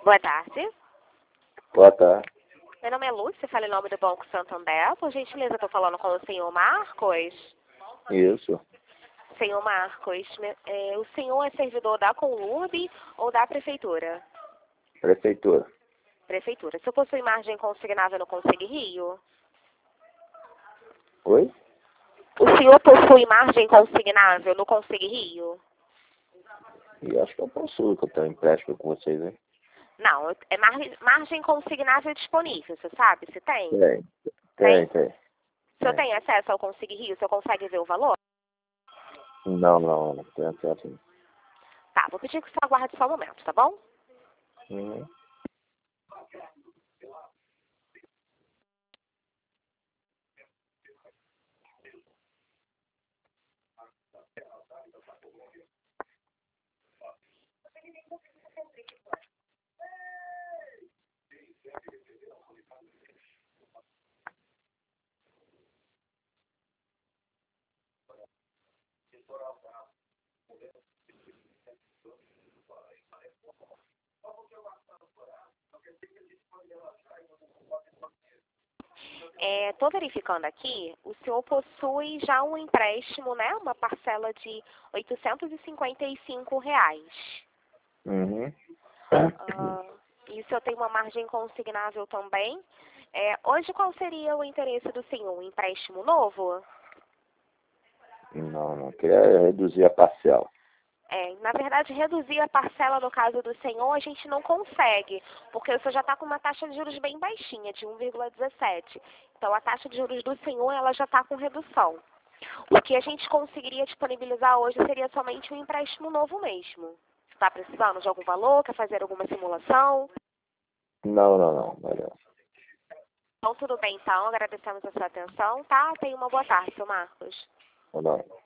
Boa tarde. Boa tarde. Meu nome é Lúcia, falo em nome do Banco Santander. Por gentileza, estou falando com o senhor Marcos. Isso. Senhor Marcos, o senhor é servidor da Conlurb ou da Prefeitura? Prefeitura. Prefeitura. O senhor possui margem consignável no Conselho Rio? Oi? O senhor possui margem consignável no Conselho Rio? E acho que eu possuo, que eu tenho empréstimo com vocês, hein? Não, é margem consignável disponível, você sabe se tem? Tem. O senhor tem acesso ao Conselho Rio? O senhor consegue ver o valor? Não tem acesso. Não. Tá, vou pedir que o senhor aguarde só um momento, tá bom? Uhum. Estou verificando aqui, o senhor possui já um empréstimo, né? Uma parcela de R$ 855. Uhum. E o senhor tem uma margem consignável também. Hoje, qual seria o interesse do senhor? Um empréstimo novo? Não. Queria reduzir a parcial. Na verdade, reduzir a parcela no caso do senhor, a gente não consegue, porque o senhor já está com uma taxa de juros bem baixinha, de 1,17. Então, a taxa de juros do senhor, ela já está com redução. O que a gente conseguiria disponibilizar hoje seria somente um empréstimo novo mesmo. Está precisando de algum valor? Quer fazer alguma simulação? Não. Valeu. Então, tudo bem, então. Agradecemos a sua atenção, tá? Tenha uma boa tarde, seu Marcos. Não.